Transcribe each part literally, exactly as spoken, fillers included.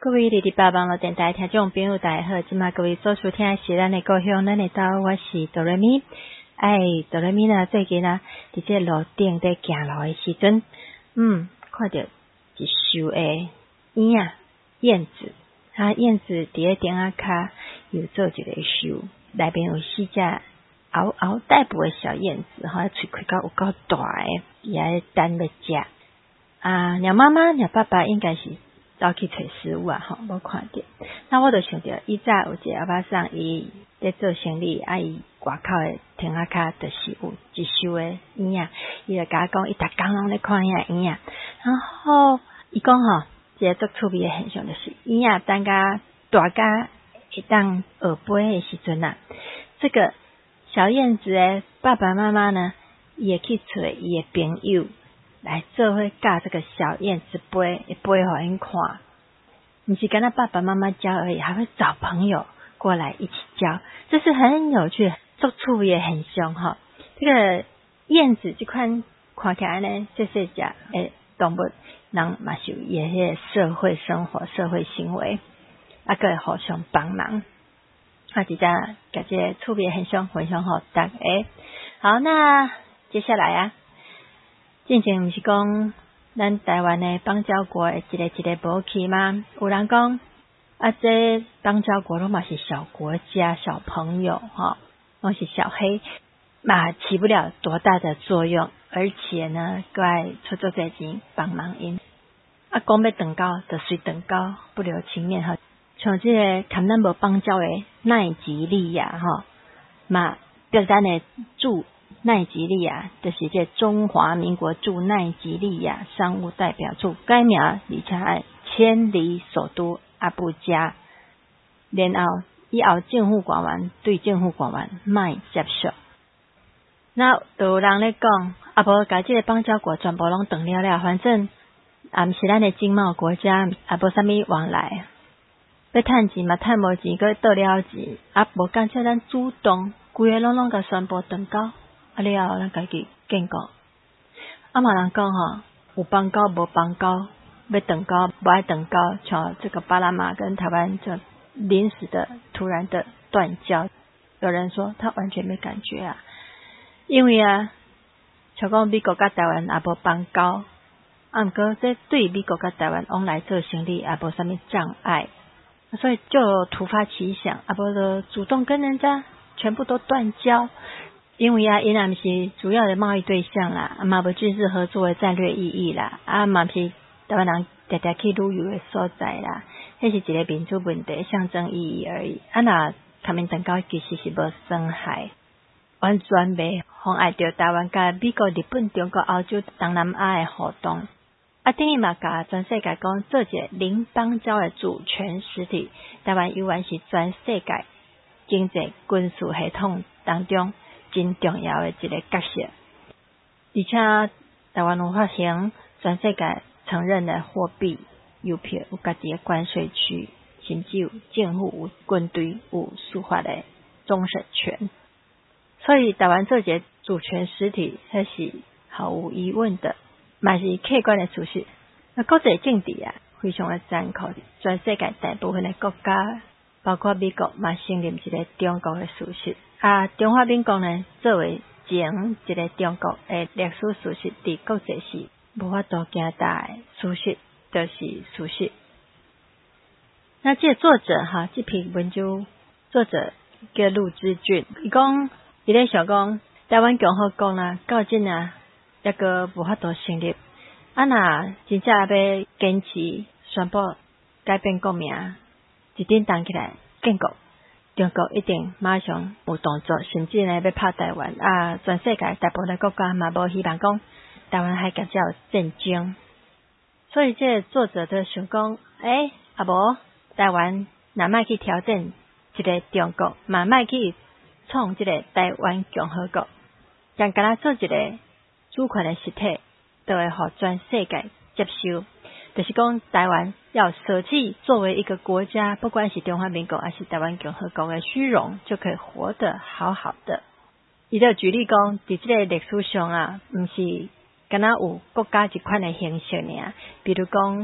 各位日日八网络电台听众朋友大家好，今麦各位所收听的是咱的故乡，咱的岛，我是哆来咪。哎，哆来咪呢，最近呢，伫这路顶在行路的时阵，嗯，看到一树的燕啊，燕子，啊，燕子伫咧顶仔骹有做一个树，内面有四只嗷嗷待哺的小燕子，哈，喙开到有够大的，也在等要食。啊，鸟妈妈、鸟爸爸应该是走去找食物啊，吼，无看到。那我就想到，以前有一个阿伯桑，伊在做生意，啊，伊外口的亭仔骹就是有一树的燕啊，伊就甲我讲，伊逐工拢咧看遐燕啊。然后伊讲吼，一个足趣味的现象就是，燕啊等甲大甲会当学飞的时阵啊，这个小燕子的爸爸妈妈呢，也去找伊的朋友。来做伙教这个小燕子飞，会飞互因看。不是跟他爸爸妈妈教而已，还会找朋友过来一起教，这是很有趣、足趣味的现象哈。这个燕子这款看起来呢，这些只诶动物，人嘛是有伊个社会生活、社会行为，啊个互相帮忙。啊，即只甲这个趣味的现象分享互大家。好，那接下来啊。之前毋是讲咱台湾的邦交国一个一个无去吗？有人讲啊，这邦交国拢嘛是小国家、小朋友哈，拢是小黑，嘛起不了多大的作用，而且呢，该出做这钱帮忙因啊，讲要长高就随长高，不留情面哈。像这个看咱无邦交的奈及利亚哈，嘛对咱的驻奈及利亚就是这中华民国驻奈及利亚商务代表处，改名而且爱迁离首都阿布加，然后以后政府官员对政府官员卖接受。那都有人咧讲，啊无甲这个邦交国全部拢断了了，反正也毋是咱的经贸国家，啊无啥物往来，要趁钱嘛趁无钱，佮倒了钱，啊无干脆咱主动，规个拢拢甲宣布断交。啊了后，咱家己建国。啊嘛人讲吼，有邦交无邦交，要断交无爱断交，像这个巴拿马跟台湾就临时的突然的断交。有人说他完全没感觉啊，因为啊，像讲美国甲台湾也无邦交，啊毋过这对美国甲台湾往来做生意也无啥物障碍，所以就突发奇想，啊无就主动跟人家全部都断交。因为啊，因也毋是主要的贸易对象啦，嘛无军事合作的战略意义啦，啊嘛是台湾人常常去旅游的所在啦，迄是一个民主问题象征意义而已。啊那他们断交其实是无伤害，完全袂妨碍到台湾甲美国、日本、中国、欧洲、东南亚的互动。啊，等于嘛甲全世界讲做一个零邦交的主权实体，台湾永远是全世界经济军事系统当中真重要的一个角色，而且台湾有发行全世界承认的货币邮票，有家己的关税区，甚至有政府、有军队、有司法的终审权。所以台湾做一个主权实体，那是毫无疑问的，嘛是客观的事实。那国际政治啊，非常的残酷，全世界大部分的国家，包括美国，嘛承认一个中国的事实。啊，中华民国呢，作为前一个中国的历史事实，伫国际是无法度惊大的事实，就是事实。那这个作者哈，这篇文章作者叫陆之俊，伊讲伊咧想讲，台湾共和国呢，到今啊，一个无法度成立。啊，那真正要坚持宣布改变国名，一定动起来建国。中国一定马上有动作，甚至呢要拍台湾啊！全世界大部分的国家嘛无希望讲台湾还甲只有战争，所以这个作者就想讲，诶、欸，啊无台湾若莫去挑战一个中国，嘛莫去创一个台湾共和国，将敢若做一个主权的实体，就会互全世界接受。就是讲台湾要舍弃作为一个国家，不管是中华民国还是台湾共和国的虚荣，就可以活得好好的。伊就举例讲，在这个历史上啊，不是敢若有国家一款的形式尔，比如讲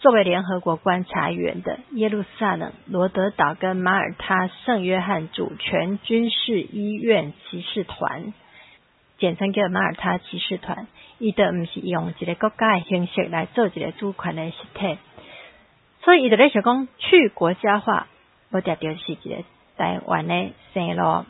作为联合国观察员的耶路撒冷、罗德岛跟马耳他圣约翰主权军事医院骑士团，简称叫马耳他骑士团，伊就不是用一个国家的形式来做一个主权的实体，所以伊就在想讲去国家化，我定就是一个台湾的生路。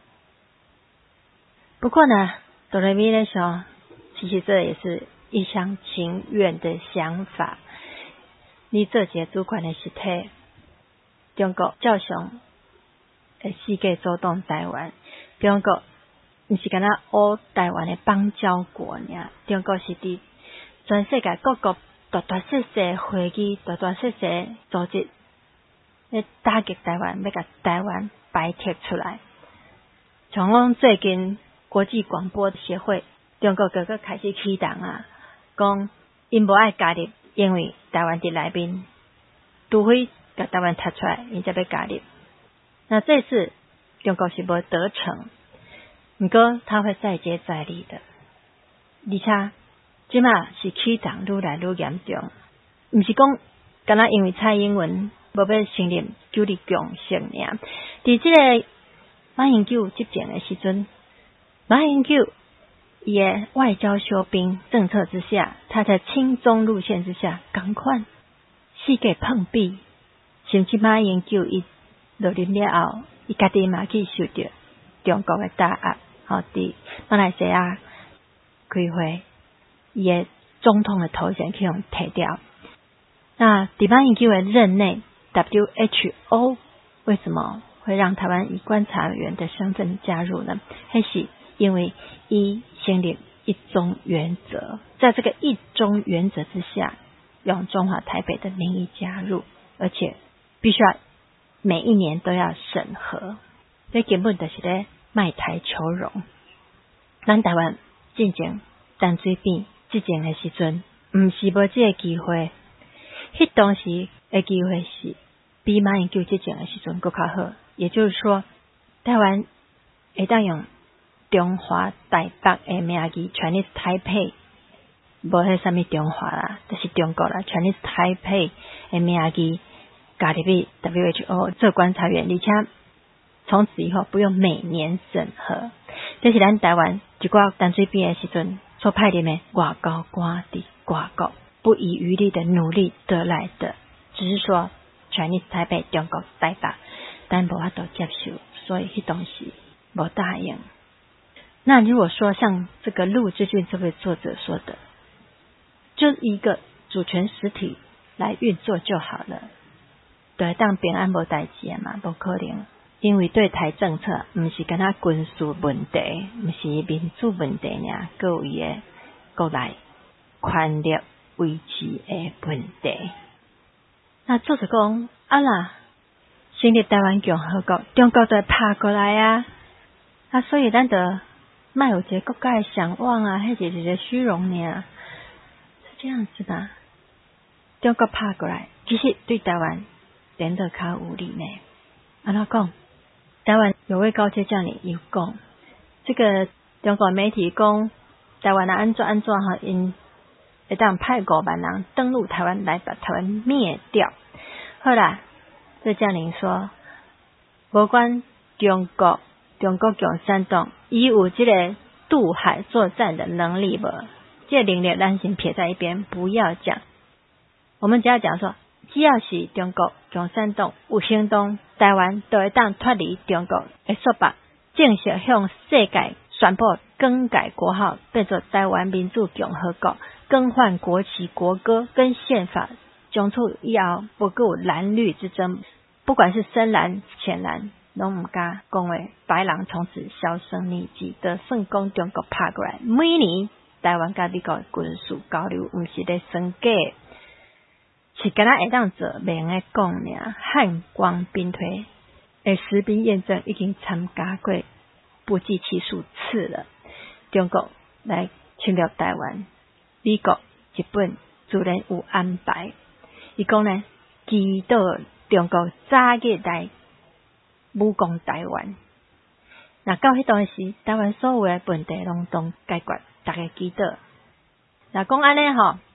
不过呢，哆来咪咧说，其实这也是一厢情愿的想法。你做一个主权的实体，中国照常会世界主动台湾，中国不是干那乌台湾的邦交国尔，中国是伫全世界各国大大小小会议、大大小小组织，要打击台湾，要甲台湾摆脱出来。像讲最近国际广播协会，中国各个开始启动啊，讲因无爱加入。因为台湾伫内面，除非把台湾踢出来，伊才要加入。那这次中国是无得逞，不过他会再接再厉的。而且即马是起动愈来愈严重，毋是讲敢若因为蔡英文无要承认九二共识尔。伫即个马英九执政的时阵，马英九伊的外交休兵政策之下，他在亲中路线之下，赶快世界碰壁，甚至马英九伊落任了后，伊家己嘛去受到中国的打压，好伫马来西亚开会，伊的总统的头衔去用摕掉。那伫马英九的任内 ，W H O 为什么会让台湾以观察员的身份加入呢？还是因为伊建立一中原则，在这个一中原则之下，用中华台北的名义加入，而且必须要每一年都要审核，这根本就是咧卖台求荣。咱台湾进前淡水边执政的时阵，唔是无这个机会，迄当时的机会是比马英九执政的时阵更较好，也就是说，台湾会当用中华台北的名义 Chinese Taipei， 无迄啥物中华啦，就是中国啦 Chinese Taipei 的名义加入去 W H O 做观察员，而且从此以后不用每年审核。这是咱台湾一寡淡水边的时阵所派入的外交官伫外国不遗余力的努力得来的，只是说 Chinese Taipei 中国台北，但无法度接受，所以迄当时无答应。那如果说像这个陆志俊这位作者说的，就一个主权实体来运作就好了，对，当平安无代志嘛，无可能。因为对台政策不是跟他军事问题，不是民主问题呢，各有伊的国内权力维持的问题。那作者讲啊啦，成立台湾共和国，中国就拍过来啊，啊，所以咱得卖有一个国家的向往啊，迄就是一个虚荣呢，是这样子的。中国拍过来，其实对台湾变得较有利呢。安怎讲？台湾有位高阶将领有讲，这个中国媒体讲台湾啊安怎安怎哈，因会当派五万人登陆台湾来把台湾灭掉。后来这将领说，无关中国中国共产党伊有这个渡海作战的能力无？这个能力咱先撇在一边，不要讲。我们只要讲说，只要是中国共产党有行动，台湾都会当脱离中国的束缚，正式向世界宣布更改国号，变作台湾民主共和国，更换国旗国歌跟宪法，从此以后不够蓝绿之争，不管是深蓝浅蓝拢唔敢讲话，白人从此销声匿迹，就算讲中国拍过来，每年台湾甲美国军事交流唔是咧算假，是敢若会当做明诶讲尔。汉光兵推诶实兵验证已经参加过不计其数次了。中国来侵略台湾，美国、日本自然有安排。伊讲呢，祈祷中国早日来武攻台湾。那到迄当时，台湾所有诶问题拢都解决，大家祈祷。那讲安尼吼，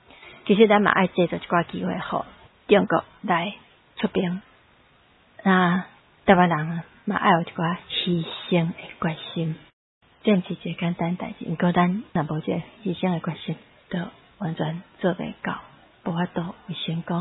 其实咱嘛爱借着一寡机会，互中国来出兵。那台湾人嘛爱有一寡牺牲的决心，这毋是一个简单代志。毋过咱若无这牺牲的决心，就完全做袂到，无法度有成功。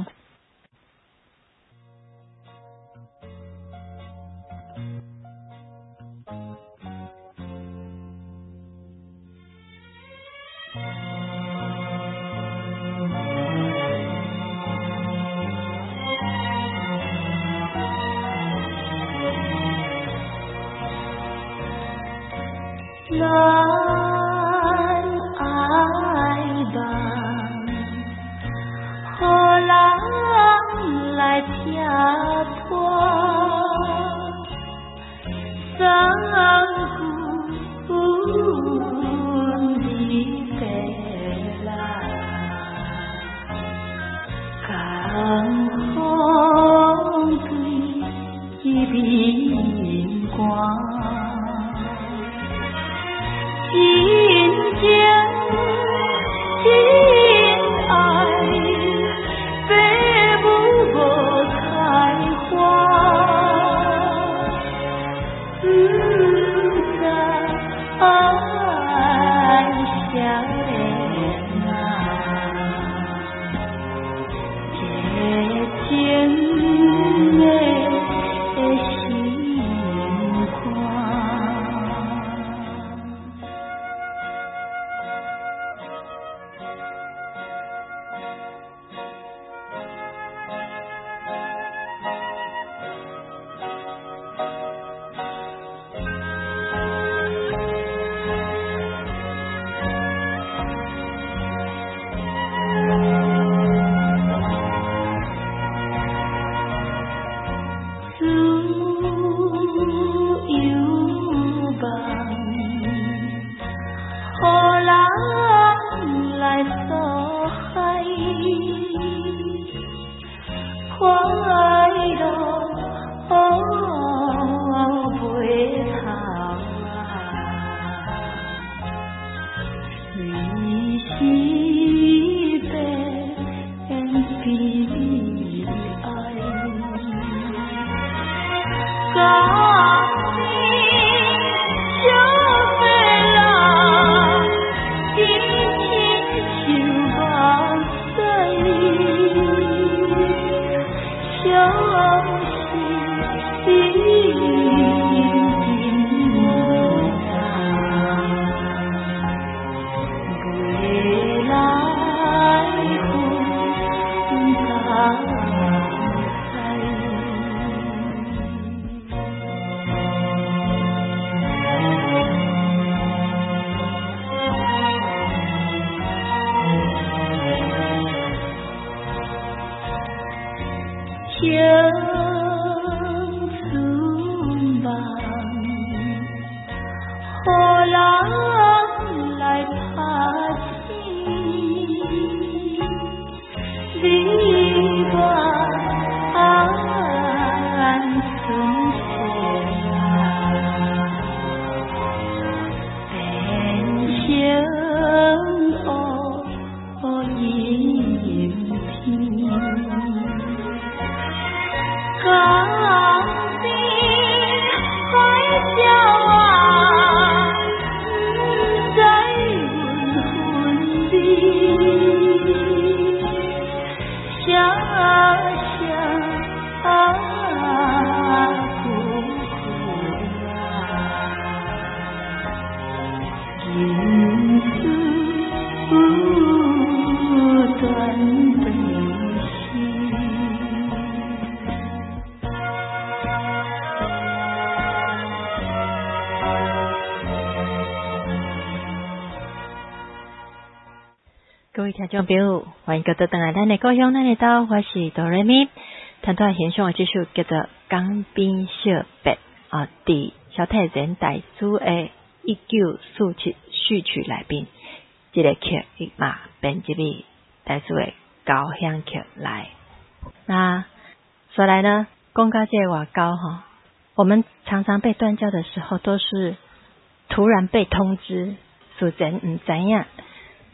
咱爱望，予人来听拖，三句你白来，江风对面寒。真情真爱，父母无开花，不知爱啥人啊，这情的心肝。 各位听众朋友，欢迎各位回来咱的故乡，咱的岛，我是哆来咪。谈到现象的这首叫做《江边小白》啊，伫小太人大师的一九四七序曲内面，这个曲伊嘛编辑为大师的交响曲来。那说来呢，讲到这个外交哈，我们常常被断交的时候，都是突然被通知，事前唔知影。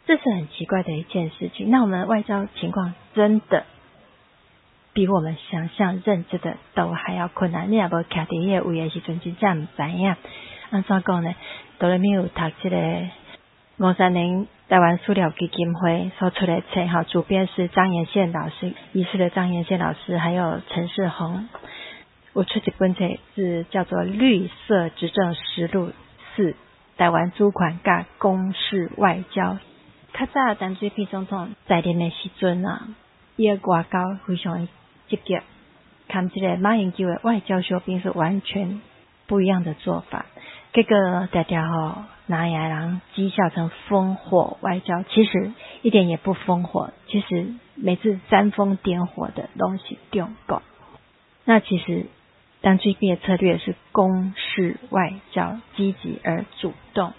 这是很奇怪的一件事情。那我们的外交情况真的比我们想象认知的都还要困难。你也无徛伫迄个位的时阵，真正唔知影安怎讲呢？哆来咪有读这个五三年台湾塑料基金会所出的册，哈，主编是张延宪老师，医师的张延宪老师，还有陈世宏。我出这本册是叫做《绿色执政实录四：台湾主权甲公示外交》。较早陈水扁总统在任的时阵啊，伊的外交非常积极，跟这个马英九的外交小兵是完全不一样的做法。这个条条吼，拿亚人讥笑成烽火外交，其实一点也不烽火，其实每次煽风点火的东西中国。那其实陈水扁的策略是公示外交，积极而主动。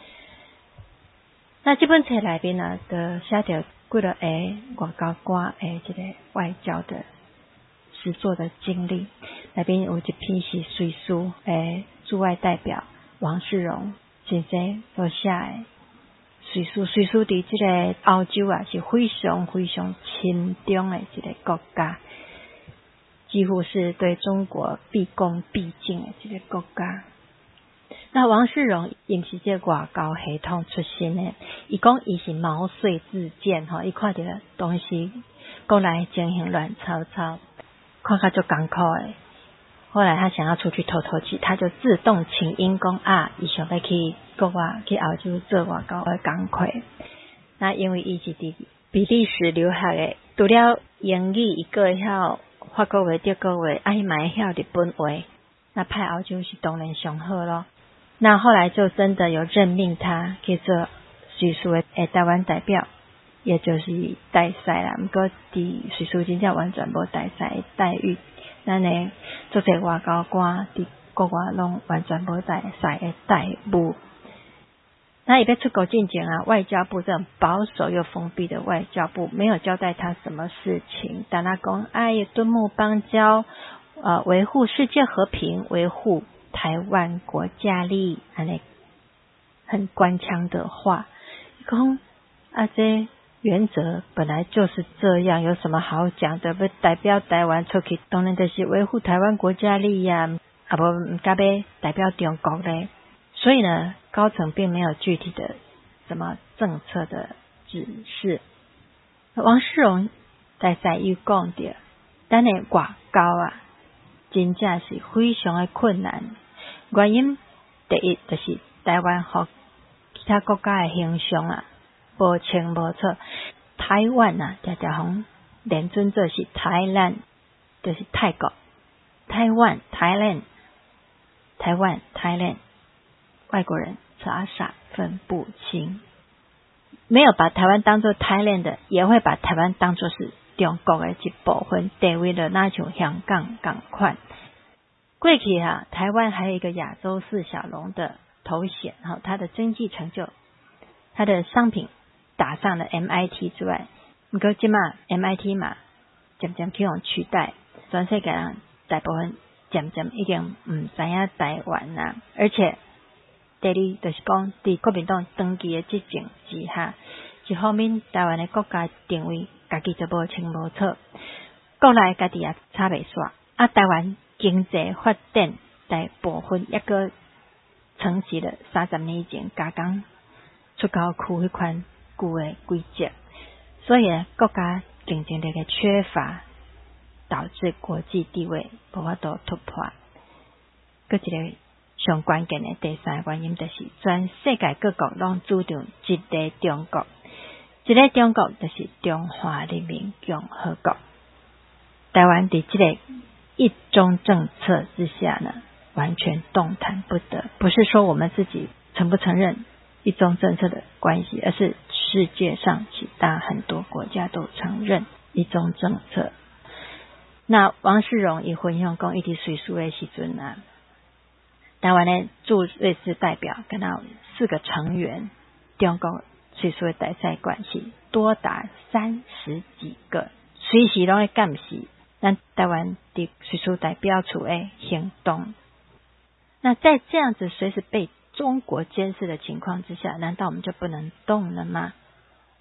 那这本册内面呢，就写到几落个外交官的这个外交的实作的经历。内面有一篇是随书的驻外代表王世荣先生所写的随书，随书伫这个欧洲啊是非常非常亲中的一个国家，几乎是对中国毕恭毕敬的一个国家。那王世荣因是这个外交系统出身的，伊讲伊是毛遂自荐吼，伊看到东西国内情形乱糟糟，看他就艰苦的。后来他想要出去透透气，他就自动请缨讲啊，伊想要去国外去澳洲做外交的工课。那因为伊是伫比利时留学的，除了英语，伊个会晓法国话、德国话，啊，伊嘛会晓日本话。那派澳洲是当然上好咯。那后来就真的有任命他去做随书的诶台湾代表，也就是代赛啦。不过伫随书真正完全无代赛的待遇。咱呢做者外交官伫国外拢完全无代赛的待遇。那也要出国进前啊，外交部这种保守又封闭的外交部没有交代他什么事情，但他讲哎敦睦邦交，呃维护世界和平，维护台湾国家利益，安尼很官腔的话。讲啊这原则本来就是这样，有什么好讲的？不代表台湾出去，当然就是维护台湾国家利益啊，啊不，唔该要代表中国嘞。所以呢，高层并没有具体的什么政策的指示。王世荣在在又讲到，咱的外交啊，真正是非常的困难。原因第一就是台湾和其他国家的形象啊，无清无楚。台湾啊，常常连准做是台湾，就是泰国。台湾 Thailand 台湾 Thailand 外国人傻傻分不清，没有把台湾当作 Thailand 的，也会把台湾当作是中国的一部分，地位的那像香港同款。过去啊，台湾还有一个亚洲四小龙的头衔，哈，它的经济成就，它的商品打上了 M I T 之外，不过现在 M I T 嘛，渐渐去用取代，全世界人大部分渐渐已经唔知影台湾啦。而且第二就是讲，伫国民党长期的执政之下，一方面台湾的国家定位家己就无清无楚，国内家己也差袂煞，啊，台湾经济发展大部分一个承袭了三十年前加工出口区迄款旧的规则，所以呢，国家竞争力的缺乏，导致国际地位无法度突破。搁一个上关键的第三个原因，就是全世界各国拢主张一个中国，一个中国就是中华人民共和国。台湾伫这个一中政策之下呢，完全动弹不得。不是说我们自己承不承认一中政策的关系，而是世界上其他很多国家都承认一中政策。那王世荣以分享讲，伊伫随书的时阵啊，台湾的驻瑞士代表跟他四个成员，中国随书的代赛关系多达三十几个，随时拢会监视咱台湾的随书代表处的行动。那在这样子随时被中国监视的情况之下，难道我们就不能动了吗？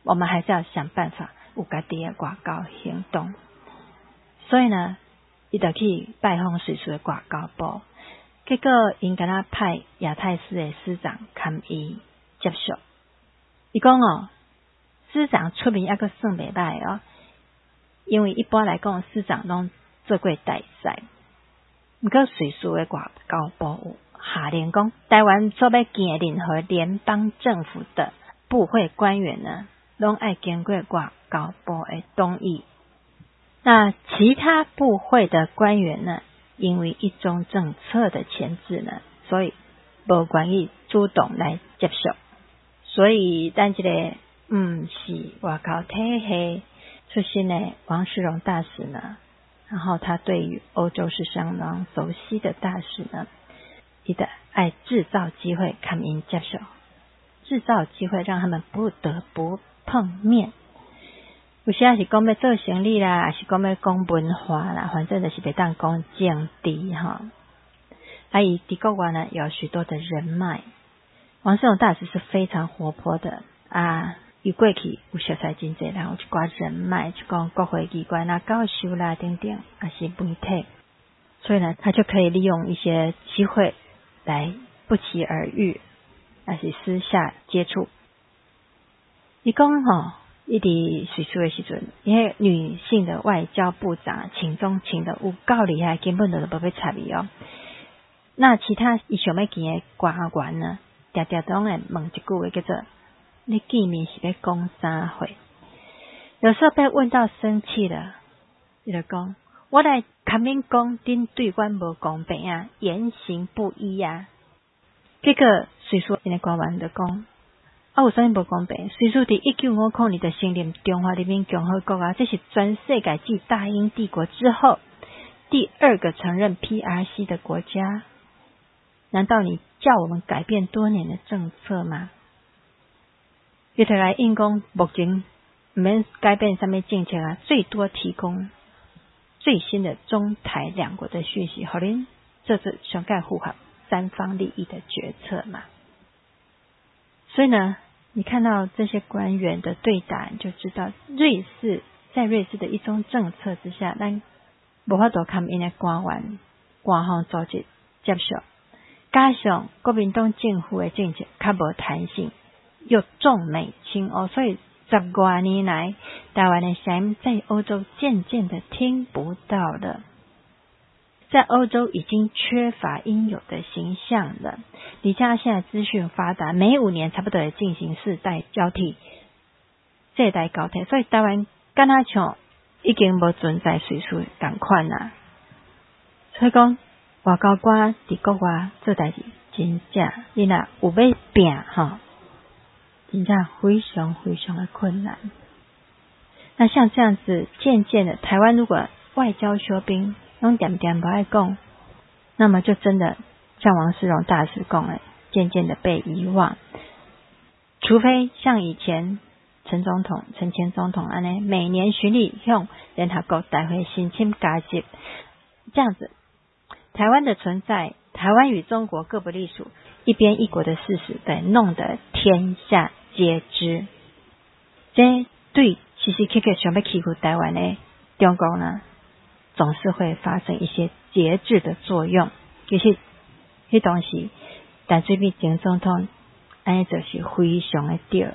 我们还是要想办法有家己的外交行动。所以呢，伊就去拜访瑞士的外交部，结果因敢若派亚太司的司长堪伊接受。伊讲哦，司长出面还阁算袂歹哦，因为一般来讲，司长拢做过大使。毋过瑞士的外交部有下令讲，台湾所要见任何联邦政府的部会官员呢，拢爱经过外交部的同意。那其他部会的官员呢，因为一中政策的牵制呢，所以无愿意主动来接受。所以咱这个嗯是外交体系出身的王世荣大使呢，然后他对于欧洲是相当熟悉的大使呢，他的爱制造机会看因接受，制造机会让他们不得不碰面。有时也是讲要做生意啦，也是讲要讲文化啦，反正就是别当讲政治哈。啊，伊伫国外呢有许多的人脉。王世荣大使是非常活泼的啊，伊过去有熟悉真济人，有一寡人脉，就讲国会机关啊、教授啦等等，也是媒体，所以呢，他就可以利用一些机会来不期而遇，还是私下接触。伊讲吼，伊伫瑞士的时阵，因为女性的外交部长请中请的有够厉害，根本就无要插伊哦。那其他伊想要见的官员呢？常常都会问一句话，叫做你见面是要讲啥话？有时候被问到生气了，他就讲我来看面讲恁对阮无公平啊，言行不一啊。结果瑞士因的官员就讲啊，有啥物无公平？瑞士伫一九五零年的承认中华人民共和国啊，这是全世界继大英帝国之后第二个承认 P R C 的国家。难道你叫我们改变多年的政策吗？伊就来应讲，目前唔免改变什么政策啊，最多提供最新的中台两国的讯息，好恁这是上盖符合三方利益的决策嘛。所以呢，你看到这些官员的对答，你就知道瑞士在瑞士的一中政策之下，咱无法度看因的官员官方组织接受。加上国民党政府的政策较无弹性，又重美轻欧，所以十多年来，台湾的声音在欧洲渐渐的听不到了，在欧洲已经缺乏应有的形象了。你加现在资讯发达，每五年差不多会进行世代交替、世代交替，所以台湾敢若像已经无存在瑞士同款啦。所以讲。外交官伫国外做代志，真正你若有要拼吼，真正非常非常的困难。那像这样子，渐渐的，台湾如果外交休兵，拢点点不爱讲，那么就真的像王世荣大使讲的，渐渐的被遗忘。除非像以前陈总统、陈前总统安尼，每年循例向联合国大会申请加入，这样子。台湾的存在，台湾与中国各不隶属，一边一国的事实被弄得天下皆知。这对时时刻刻想要欺负台湾的中国呢，总是会发生一些节制的作用。其实，迄当时，但最比前总统，安尼就是非常的对。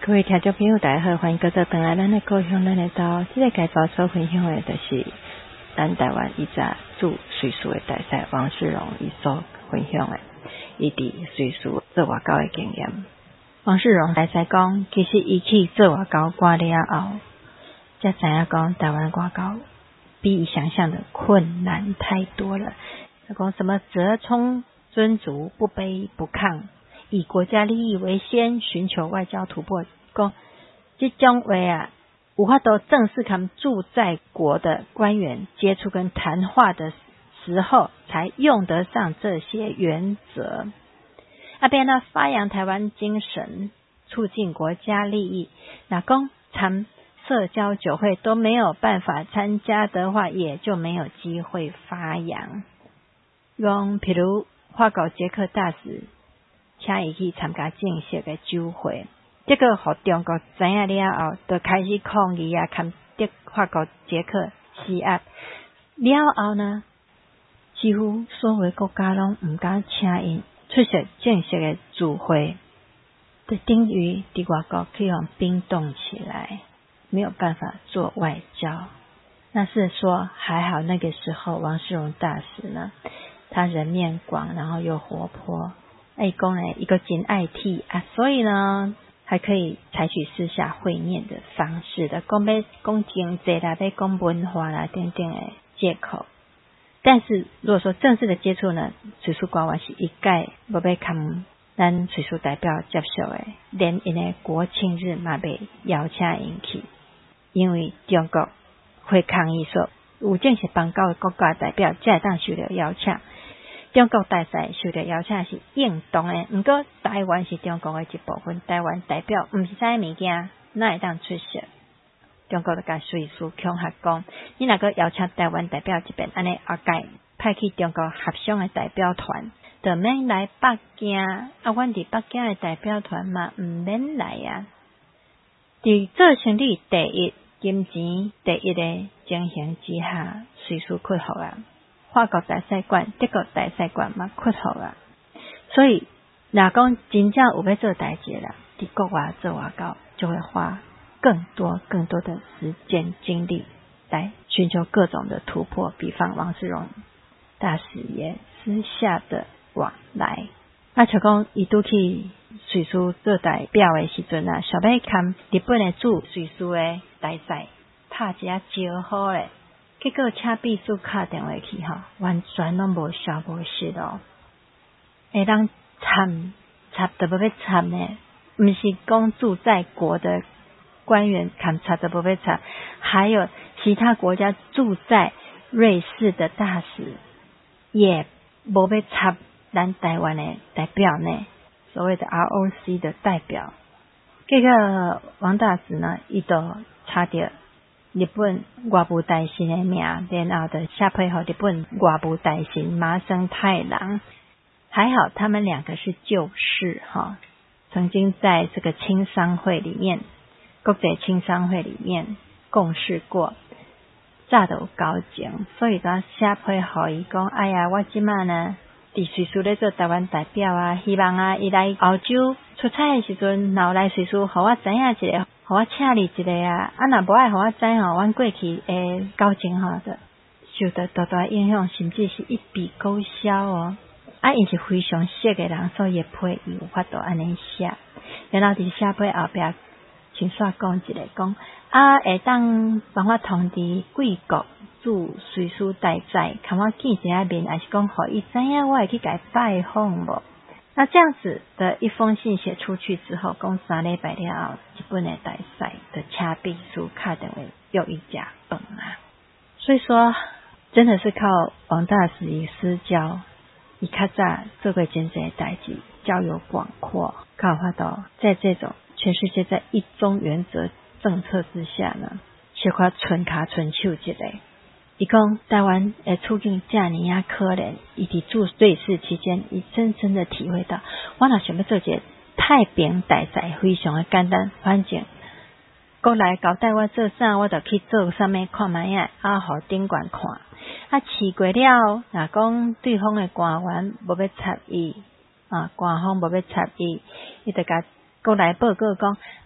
各位听众朋友大家好，欢迎各位回来咱的故乡咱的岛。这个介绍所分享的就是咱台湾以前驻瑞士的大使王世荣伊所分享的伊伫瑞士做外交的经验。王世荣大使讲，其实伊去做外交官了后，才知影讲台湾外交比伊想象的困难太多了。他讲什么折冲尊足，不卑不亢，以国家利益为先，寻求外交突破。讲这种话啊，有法度正式跟驻在国的官员接触跟谈话的时候，才用得上这些原则。啊，变呢发扬台湾精神，促进国家利益。那讲参社交酒会都没有办法参加的话，也就没有机会发扬。讲譬如法国捷克大使请伊去参加正式的酒会，这个互中国知影了后，就开始抗议啊，看德法国捷克施压了后呢，几乎所有国家拢唔敢请因出席正式的聚会，就等于伫外国可以让冰冻起来，没有办法做外交。那是说还好那个时候王世荣大使呢，他人面广，然后又活泼，爱讲呢一个真爱替啊，所以呢还可以采取私下会面的方式的，讲要讲经济啦，要讲文化啦等等的借口。但是如果说正式的接触呢，瑞士官员是一概无要看咱瑞士代表接受的，连因的国庆日嘛袂邀请因去，因为中国会抗议说有正式邦交的国家代表才会当受到邀请。中国大使受到邀请是应当的，不过台湾是中国的一部分，台湾代表不是啥物件，哪会当出席？中国就甲瑞士恐吓讲，你若个邀请台湾代表这边，安尼后届派去中国合商的代表团，就免来北京。啊，阮伫北京的代表团嘛，唔免来啊。伫做生理第一、金钱第一的情形之下，瑞士屈服啊。法国大使馆、德国大使馆嘛屈服啊，所以若讲真正有要做代志啦，伫国外做外交就会花更多更多的时间精力来寻求各种的突破。比方王世荣大使也私下的往来，啊，像讲伊拄去瑞士做代表的时阵啊，想要看日本的驻瑞士的大使拍一下招呼咧。结果请秘书打电话去吼，完全拢无消无息咯。会当参插都无要参呢，毋是讲驻在国的官员看插都无要插，还有其他国家驻在瑞士的大使也无要插咱台湾的代表呢，所谓的 R O C 的代表。这个王大使呢，伊都差点日本外务大臣的名，然后就下配合日本外务大臣麻生太郎。还好他们两个是旧识哈，曾经在这个青商会里面，国际青商会里面共事过，早就有交情，所以他下配合伊讲，哎呀，我即马呢伫瑞士咧做台湾代表啊，希望啊伊来澳洲出差的时阵，然后来瑞士，互我知影一个。互我请你一个啊，啊若无爱互我知吼，阮过去诶交情吼的受到大大影响，甚至是一笔勾销哦。啊，因是非常熟的人，所以批伊有法度安尼写。然后伫写批后壁，请煞讲一个讲啊，会当帮我通知贵国驻瑞士大使，看我见一下面，还是讲互伊知影我会去甲伊拜访无？那这样子的一封信写出去之后，讲三礼拜了后，日本的大使的请秘书打电话又一家饭啊。所以说，真的是靠王大使以私交，以较早做过真侪代志，交友广阔，靠法度在这种全世界在一中原则政策之下呢，小可存卡存手一个。伊讲台湾诶处境遮尔啊可怜，伊伫驻瑞士期间，伊深深的体会到，我若想要做一个太平大使，非常的简单，反正国内交代我做啥，我就去做啥物看卖啊，啊，互顶管看。啊，试过了，若讲对方的官员无要插伊，啊，官方无要插伊，伊就甲国内报告讲，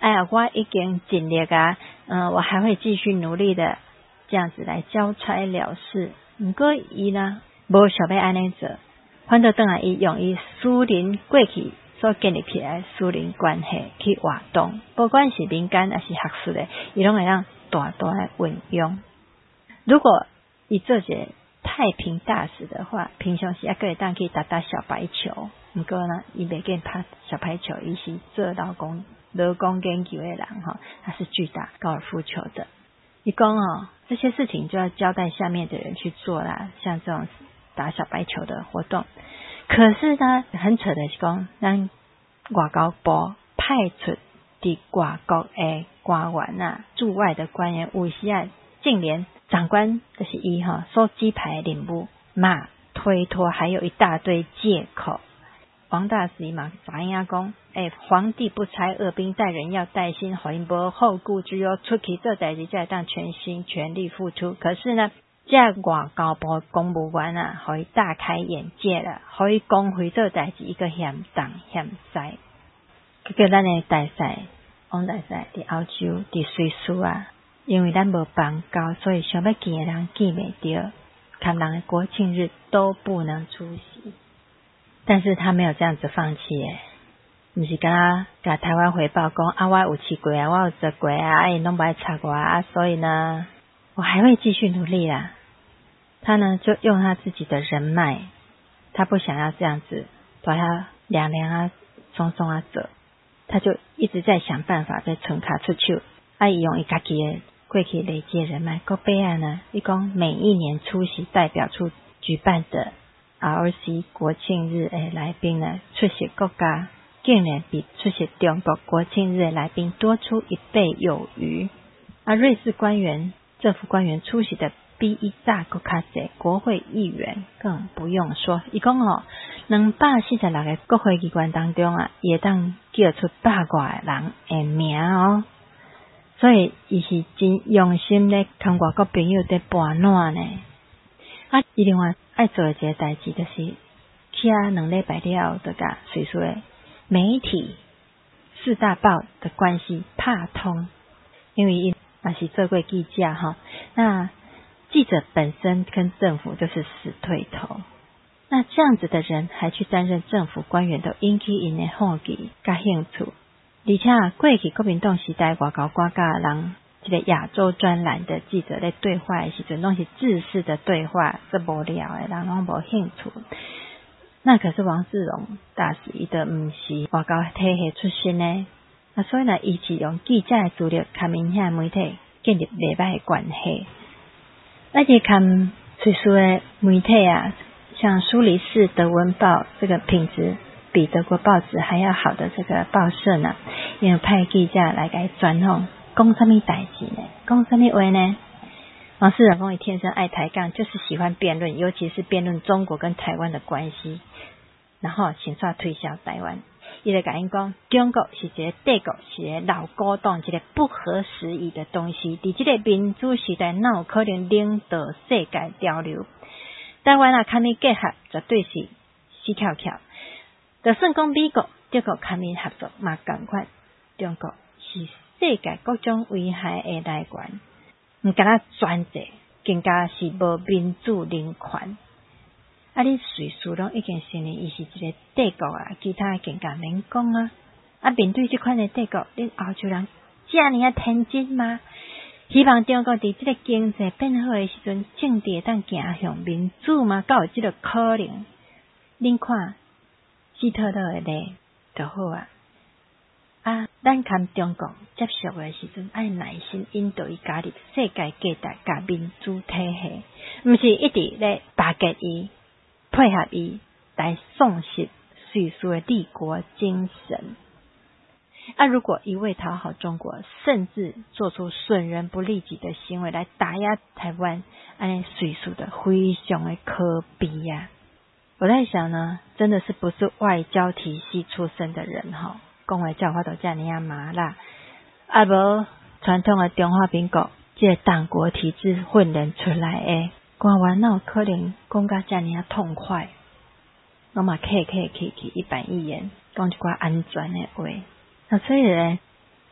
哎呀，我已经尽力啊，嗯，我还会继续努力的，这样子来交差了事。不过伊呢，无想要安尼做，反倒等下伊用伊私人过去所建立起来私人关系去活动，不管是民间还是学术的，伊拢会让大大的运用。如果伊做些太平大使的话，平常时还可以当去打打小白球。不过呢，伊袂给拍小白球，伊是做劳工劳工研究的人哈，他是巨大高尔夫球的。伊讲哦，这些事情就要交代下面的人去做啦，像这种打小白球的活动。可是呢，很扯的是讲，咱外交部派出伫外国的官员啊，驻外的官员，有时啊，竟连长官就是伊哈收鸡排的任务嘛推脱，还有一大堆借口。王大使嘛，知影讲，诶，皇帝不差恶兵，待人要带心，互因无后顾之忧，出去做代志才当全心全力付出。可是呢，这外交部公务员啊，互伊大开眼界了，互伊公会做代志一个嫌东嫌西。结果咱的大使王大使伫欧洲伫瑞士啊，因为咱无邦交，所以想要见的人见袂到，看人的国庆日都不能出席。但是他没有这样子放弃耶，不是跟他跟台湾回报讲啊，我有去过啊，我有做过啊，啊，伊拢不爱插我啊，所以呢，我还会继续努力啦。他呢，就用他自己的人脉，他不想要这样子把他凉凉啊、松松啊走，他就一直在想办法在存卡出去，啊，伊用伊家己的过去累积人脉，搁备案呢，伊讲每一年出席代表处举办的R C 国庆日的来宾呢，出席国家竟然比出席中国国庆日的来宾多出一倍有余。而瑞士官员、政府官员出席的比一大国较侪，国会议员更不用说。伊讲哦，两百四十六个国会议员当中啊，也当叫出百外个人的名哦。所以伊是真用心咧，跟外国朋友在伴暖呢。啊，伊另外爱做一个代志，就是去啊两礼拜了后，就甲瑞士的媒体四大报的关系拍通，因为伊也是做过记者哈。那记者本身跟政府就是死对头，那这样子的人还去担任政府官员，都引起因的好奇甲兴趣。而且过去国民党时代外交官甲人这个亚洲专栏的记者在对话的时阵，拢是自私的对话，是无聊的，人拢无兴趣。那可是王世荣大使，伊的不是外交体系出身呢，那所以呢，伊是用记者的资料，跟影响媒体建立礼拜的关系。而且看瑞士的媒体啊，像苏黎世德文报这个品质比德国报纸还要好的这个报社呢，也有派记者来给专访。讲什么代志呢？讲什么话呢？王世荣讲伊天生爱抬杠，就是喜欢辩论，尤其是辩论中国跟台湾的关系，然后想煞推销台湾。伊就甲因讲，中国是一个帝国，是一个老古董，一个不合时宜的东西。伫这个民主时代，哪有可能领导世界潮流？台湾啊，跟伊结合，绝对是死翘翘。就算讲美国、德国跟伊合作嘛，同款。中国是世界各种危害的来源，唔敢若专制，更加是无民主人权。啊，你瑞士拢已经承认伊是一个帝国啊，其他更加免讲啊。啊，面对这款的帝国，恁欧洲人这样啊天真吗？希望中国伫这个经济变好的时阵，政治会当行向民主吗？敢有这个可能？恁看希特勒的例就好啊。啊，咱看中国接受的时阵，爱耐心引导伊加入世界各大甲民主体系，毋是一直咧巴结伊、配合伊来颂习瑞士的立国精神。啊，如果一味讨好中国，甚至做出损人不利己的行为来打压台湾，安尼瑞士的非常的可悲呀、啊！我在想呢，真的是不是外交体系出身的人哈？讲话叫法都这样麻辣，啊无传统的中华民国这个党国体制训练出来的官员，哪有可能讲到这样痛快？我嘛客客气气一板一眼，讲一寡安全的话。那所以呢，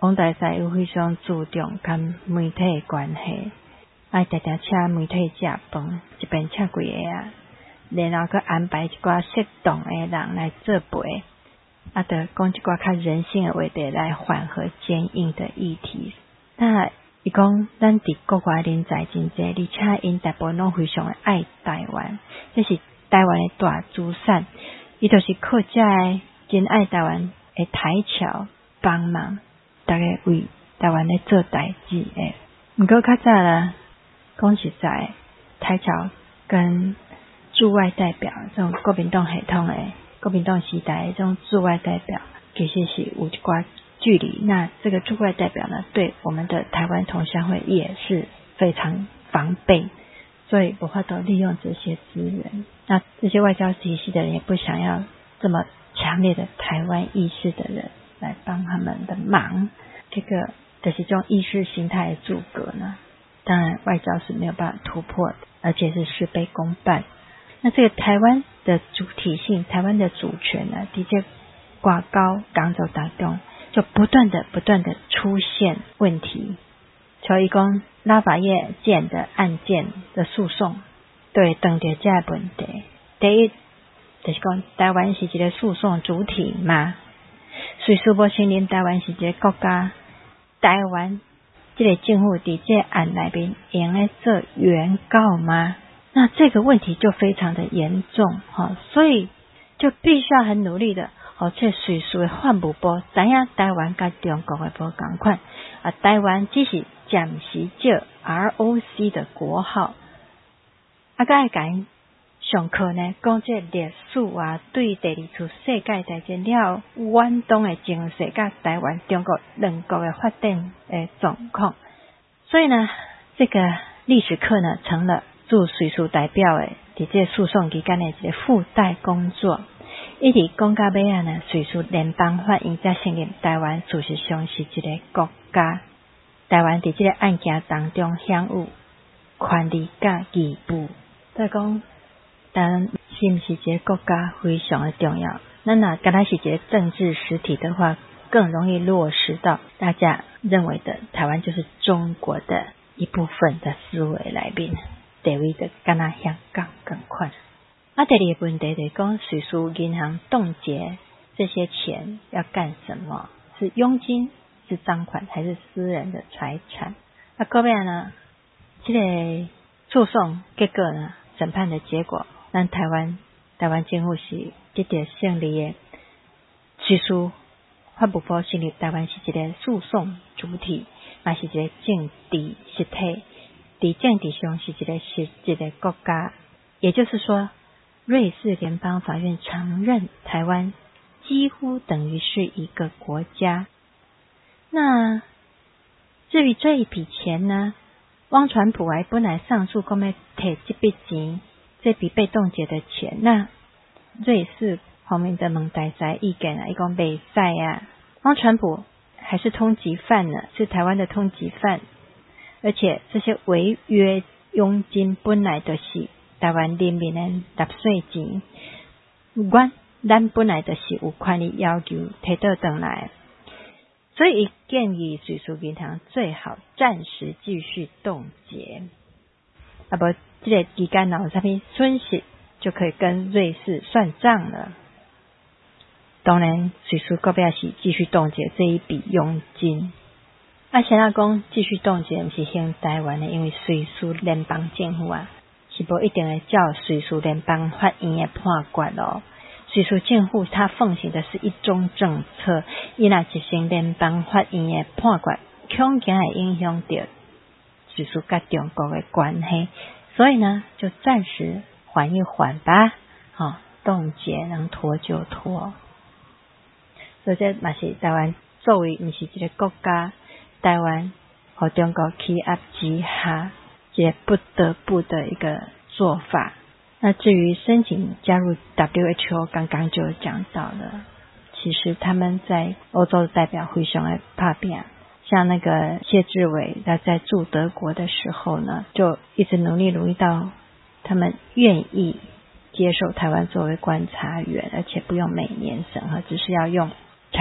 王大使又非常注重跟媒体的关系，爱常常请媒体食饭，一边请几个啊，然后佮安排一寡适当的人来做陪，啊，得讲一寡较人性的话题来缓和坚硬的议题。那伊讲，咱伫国外人才真济，而且因大部分拢非常的爱台湾，这是台湾的大资产，伊就是靠这个真爱台湾的台侨帮忙，大家为台湾咧做代志诶。毋过较早啦，讲实在，台侨跟驻外代表这种国民党系统诶，国民党时代的这种驻外代表，其实是有一寡距离。那这个驻外代表呢，对我们的台湾同乡会也是非常防备，所以无法度利用这些资源。那这些外交体系的人也不想要这么强烈的台湾意识的人来帮他们的忙，这个就是这种意识形态的阻隔呢，当然外交是没有办法突破的，而且是事倍功半。那这个台湾的主体性，台湾的主权呢，的确挂高港走当中就不断的不断的出现问题。所以讲拉法叶舰的案件的诉讼对当着这个问题，第一就是讲台湾是一个诉讼主体吗？随时无承认台湾是一个国家，台湾这个政府伫这案内面用来做原告吗？那这个问题就非常的严重、哦、所以就必须要很努力的而且随时的法务部知影台湾跟中国的无同款啊，台湾只是暂时借 R O C 的国号，啊，甲会讲上课呢，讲这历史啊，对第二次世界大战了远东的情势，甲台湾、中国两国的发展的状况，所以呢，这个历史课呢，成了驻水事代表的伫这诉讼期间的一个附带工作。一直讲到尾啊呢，水事联邦法院才承认台湾事实上是一个国家。台湾伫这个案件当中享有权利甲义务。再讲，台湾是不是一个国家非常的重要？那若敢若是一个政治实体的话，更容易落实到大家认为的台湾就是中国的一部分的思维内面，地位就敢若香港更快。啊，第二个问题就是讲，水事银行冻结这些钱要干什么？是佣金、是赃款，还是私人的财产？啊，各位呢，这个诉讼结果呢，审判的结果，咱台湾台湾政府是得到胜利的。水事法务部成立台湾是一个诉讼主体，也是一个政治实体，在政治上是一个是一个国家，也就是说。瑞士联邦法院承认台湾几乎等于是一个国家。那至于这一笔钱呢，汪传普还本来上诉讲要摕这笔钱，这笔被冻结的钱，那瑞士方面的问大使意见啊，伊讲袂使啊，汪传普还是通缉犯呢，是台湾的通缉犯，而且这些违约佣金本来就是台湾人民的纳税钱，阮咱本来就是有权利要求摕倒转来，所以建议水事银行最好暂时继续冻结，啊不，这个期间若有啥物损失，就可以跟瑞士算账了。当然，水事国表示继续冻结这一笔佣金。啊，现在讲继续冻结，不是向台湾的，因为瑞士联邦政府啊。是无一定会照瑞士联邦法院的判决咯。瑞士政府它奉行的是一中政策，伊若执行联邦法院的判决，恐惊会影响到瑞士甲中国的关系，所以呢，就暂时缓一缓吧，哦，冻结能拖就拖。所以这嘛是台湾作为不是一个国家，台湾和中国欺压之下。也不得不的一个做法。那至于申请加入 W H O， 刚刚就讲到了，其实他们在欧洲的代表会上来拍拼，像那个谢志伟，他在驻德国的时候呢，就一直努力努力到他们愿意接受台湾作为观察员，而且不用每年审核，只是要用台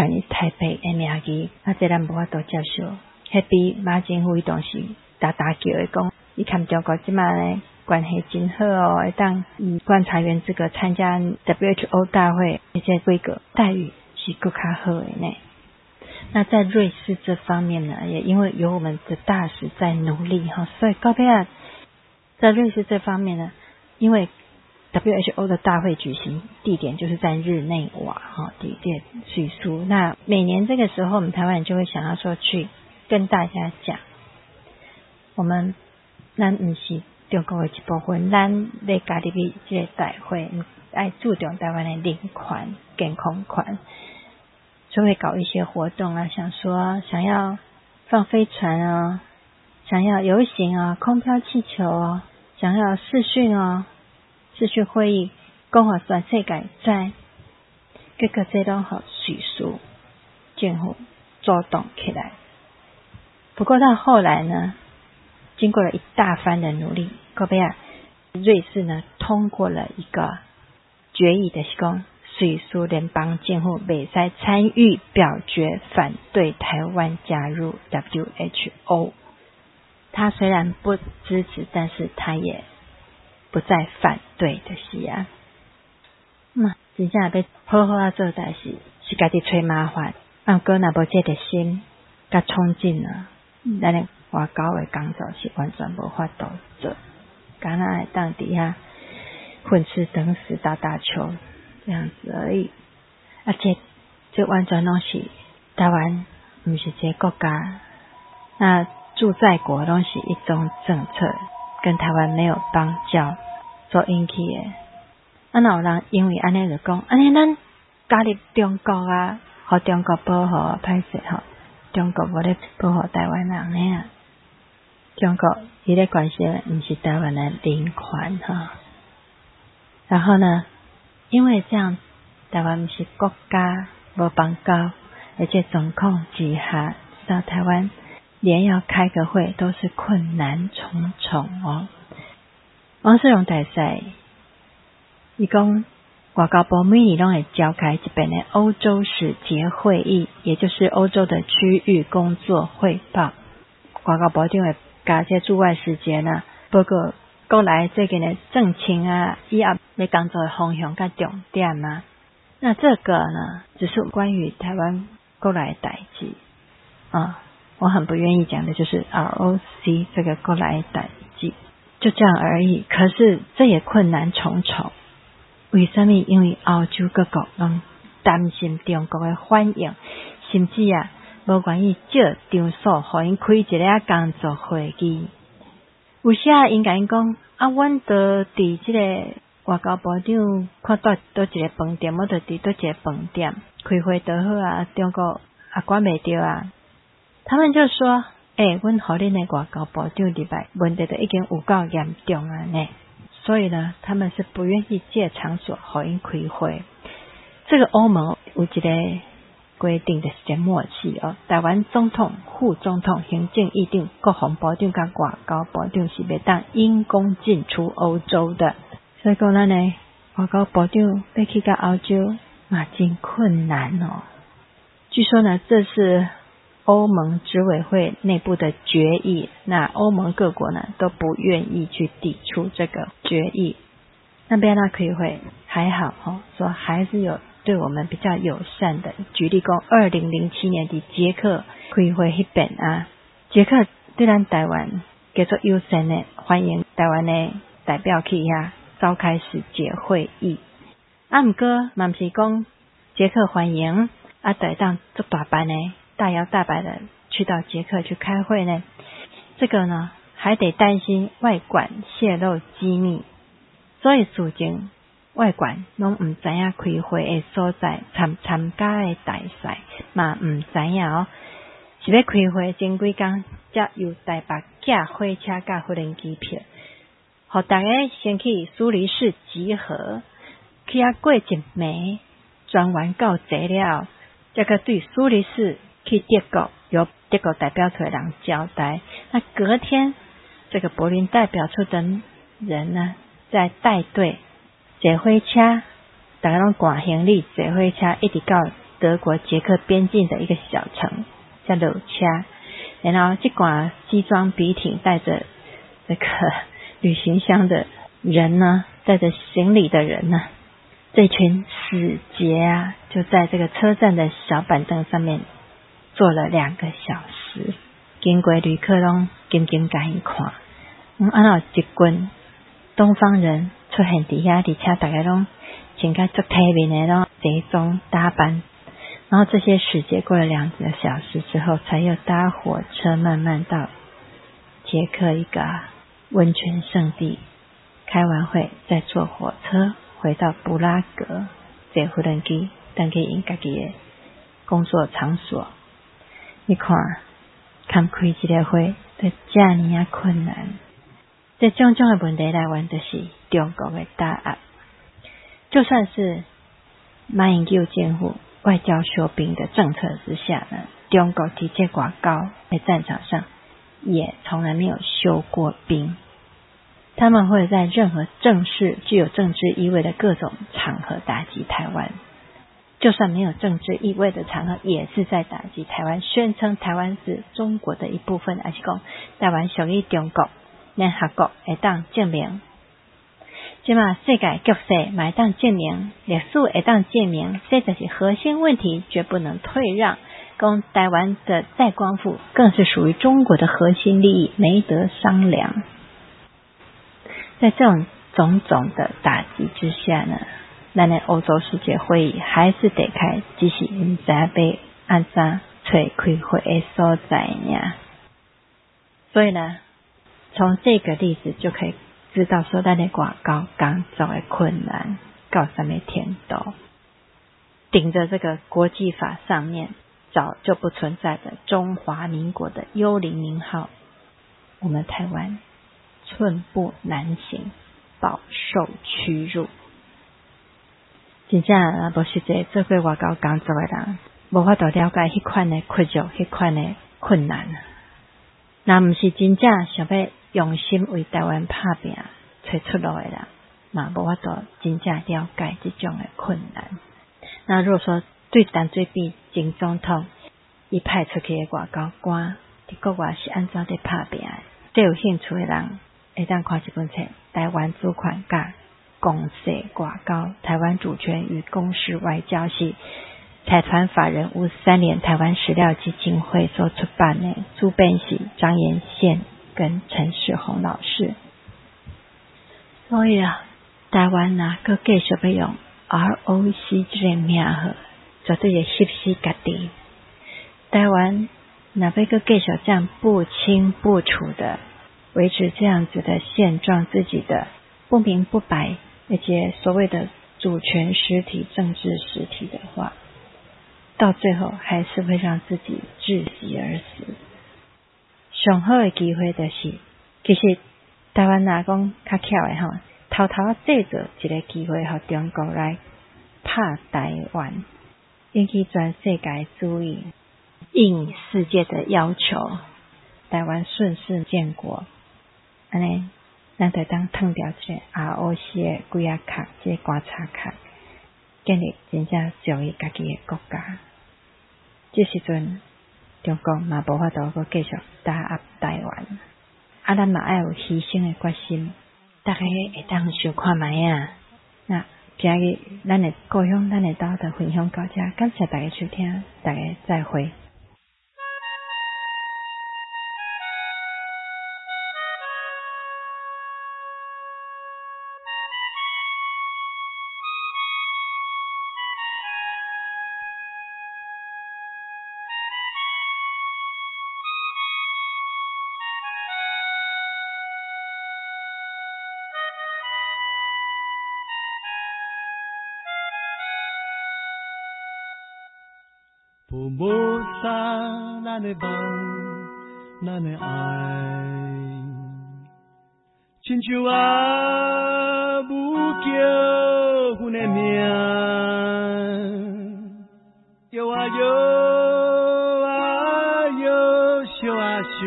Chinese Taipei 的名字，啊，这咱无法度接受。迄比马政府伊当时大大叫的讲，伊看中国即马呢关系真好哦，会当以观察员资格参加 W H O 大会，而且规格待遇是更较好的呢。那在瑞士这方面呢，也因为有我们的大使在努力哈，所以高佩亚在瑞士这方面呢，因为 W H O 的大会举行地点就是在日内瓦哈，地点叙述。那每年这个时候，我们台湾人就会想要说去跟大家讲，我们咱不是中国的一部分，咱要加入去这个大会，要注重台湾的人权、健康权。就会搞一些活动啊，想说想要放飞船啊，想要游行啊，空飘气球啊，想要视讯啊，视讯会议，讲互全世界知，结果这拢互叙述政府主动起来。不过到后来呢，经过了一大番的努力，各位啊，瑞士呢通过了一个决议的是讲。瑞士联邦政府袂使参与表决反对台湾加入 W H O。 他虽然不支持，但是他也不再反对的是啊。嘛，真正要好好啊做代志，是家己找麻烦。啊，不过若无这个心，甲冲劲啊，咱的外交的工作是完全无法度做，敢若会当底下混吃等死打打球。这样子而已，而且这完全拢是台湾不是这个国家，那驻在国拢是一种政策，跟台湾没有邦交所引起的。啊，哪有人因为安尼就讲，安尼咱加入中国啊，和中国保护歹势吼，中国无咧保护台湾人呢啊，中国伊咧关心的不是台湾的人权哈。然后呢？因为这样，台湾不是国家无邦交，而且总控之下，到台湾连要开个会都是困难重重哦。王世荣大使伊讲，外交部每年拢会召开一遍的欧洲使节会议，也就是欧洲的区域工作汇报。外交部长会加这驻外使节呢，报告国内最近的政情啊，以后要工作的方向跟重点啊。那这个呢，只是关于台湾国内的代志啊，我很不愿意讲的就是 R O C 这个国内的代志，就这样而已。可是这也困难重重，为什么？因为欧洲各国拢担心中国的反应，甚至啊，无愿意借场所，互因开一个工作会议。有时啊，因甲因讲啊，阮都伫即个外交部长看到倒一个饭店，我就伫倒一个饭店开会就好啊，中国也管袂着啊。他们就说：“诶、欸，阮互恁的外交部长入来，问题就已经有够严重啊呢。”所以呢，他们是不愿意借场所互因开会。这个欧盟有一个规定的是默契哦，台湾总统、副总统、行政议长、国防部长跟外交部长是袂当因公进出欧洲的。所以讲咱呢，外交部长要去到欧洲嘛，真困难哦。据说呢，这是欧盟执委会内部的决议，那欧盟各国呢都不愿意去抵触这个决议。那边呢可以会还好哦，说还是有对我们比较友善的。举例讲，二零零七年的捷克开会迄边啊，捷克对咱台湾叫做友善的，欢迎台湾的代表去遐召开使节会议。啊，毋过嘛毋是讲捷克欢迎啊，就会当做大班的大摇大摆的去到捷克去开会呢。这个呢，还得担心外管泄露机密，所以事情外管拢唔知影开会的所在，参参加的大赛嘛唔知影哦。是要开会前几天，才由台北寄火车甲飞人机票，互大家先去苏黎世集合，去遐过一暝，转完到齐了，再个对苏黎世去德国，由德国代表处的人交代。那隔天，这个柏林代表处的人呢，在带队坐火车，大家拢赶行李坐火车，一直到德国捷克边境的一个小城叫柳恰，然后这寡西装笔挺带着这个旅行箱的人呢，带着行李的人呢，这群死劫啊，就在这个车站的小板凳上面坐了两个小时，经过旅客拢紧紧赶一看，嗯，安那一群东方人出现底下，而且大家拢穿个足体面的拢这种打扮，然后这些使节过了两个小时之后，才又搭火车慢慢到捷克一个温泉圣地，开完会再坐火车回到布拉格，坐无人机等去因家己的工作场所。你看看开这个会都这么啊困难，这种种的问题来源就是中国的打压。就算是马英九政府外交休兵的政策之下呢，中国在这外交的战场上也从来没有休过兵。他们会在任何正式具有政治意味的各种场合打击台湾，就算没有政治意味的场合也是在打击台湾，宣称台湾是中国的一部分，还是说台湾属于中国，联合国会当证明，即嘛世界局势嘛会当证明，历史会当证明，这就是核心问题，绝不能退让。讲台湾的再光复更是属于中国的核心利益，没得商量。在这种种种的打击之下呢，咱的欧洲世界会议还是得开，只是唔知要按怎找开会的所在呢。所以呢，从这个例子就可以知道说，咱的外交工作的困难到什么程度。顶着这个国际法上面早就不存在的中华民国的幽灵名号，我们台湾寸步难行，饱受屈辱。真正啊，无实际做过外交工作的人，无法度了解迄款的屈辱，迄款的困难。那毋是真正想要用心为台湾打拼、找出路的人，嘛无法度真正了解这种的困难。那如果说对陈水扁前总统伊派出去的外交官，伫国外是安怎在打拼的，对有兴趣的人会当看这本册《台湾主权甲公社外交：台湾主权与公示外交》，是财团法人吴三连台湾史料基金会所出版的，主编是张延宪跟陈世宏老师。所以啊，台湾啊，佮继续要用 R O C 这个名号，绝对会吸死家己。台湾若要佮继续这样不清不楚的维持这样子的现状，自己的不明不白，而且所谓的主权实体、政治实体的话，到最后还是会让自己窒息而死。上好的机会就是，其实台湾若讲较巧的吼，偷偷制造一个机会，互中国来拍台湾，引起全世界注意，应世界的要求，台湾顺势建国。安尼，咱就当烫掉这个 R O C 的几啊卡，这个观察卡，建立真正属于家己的国家。这时阵，中国嘛无法度阁继续打压台湾，啊，咱嘛爱有牺牲的决心。大家会当想看卖啊。那今日咱的故乡，咱的岛的分享到这，感谢大家收听，大家再会。 父母三，咱的梦，咱的爱，亲像阿母叫阮的名，摇啊摇啊摇，烧啊烧，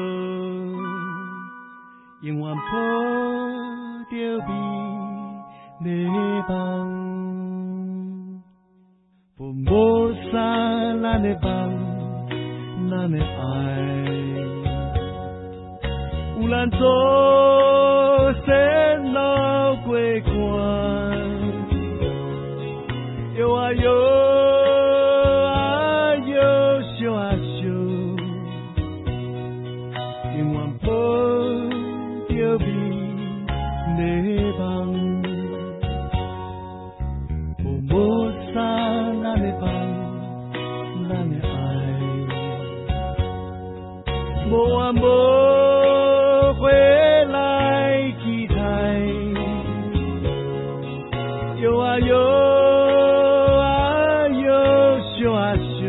永远抱着美丽梦。父母三。 咱的梦，咱的爱，有咱做先路过关，摇啊摇啊摇，烧啊烧，永远抱着美的梦，无抹杀咱的梦，咱的爱，无怨无悔来期待，摇啊摇啊摇，烧啊烧，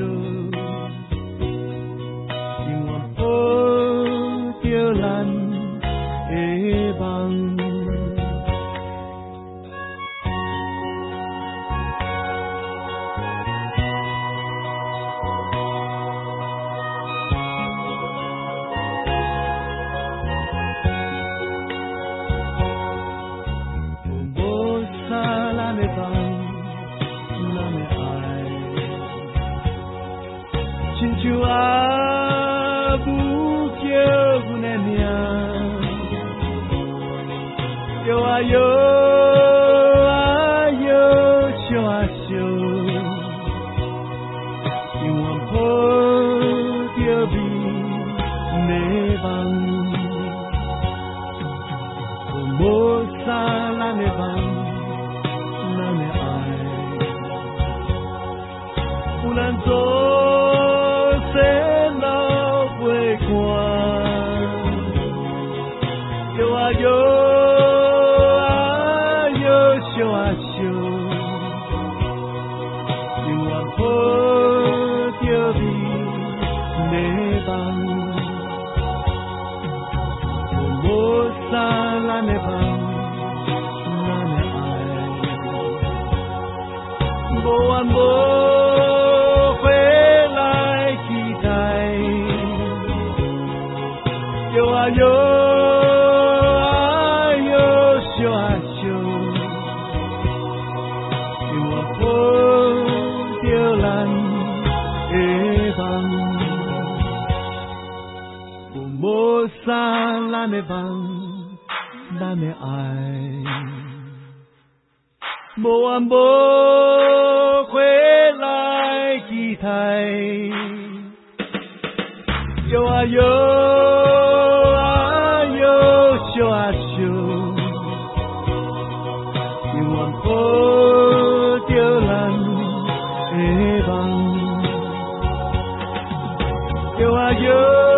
永远抱着咱的梦。亲像阿母叫阮的名，摇啊摇啊摇，烧啊烧，永远抱着美的梦，无杀咱的梦，咱的爱，有咱做。先路过关，摇啊摇啊摇，烧啊烧，永远抱着美的梦，无杀咱的梦，咱的爱，无怨无悔。摇啊摇啊摇，烧啊烧，永远抱着咱的梦，无杀咱的梦，咱的爱，无怨无悔来期待，摇啊摇。烧啊烧，永远抱着咱的梦，摇啊摇。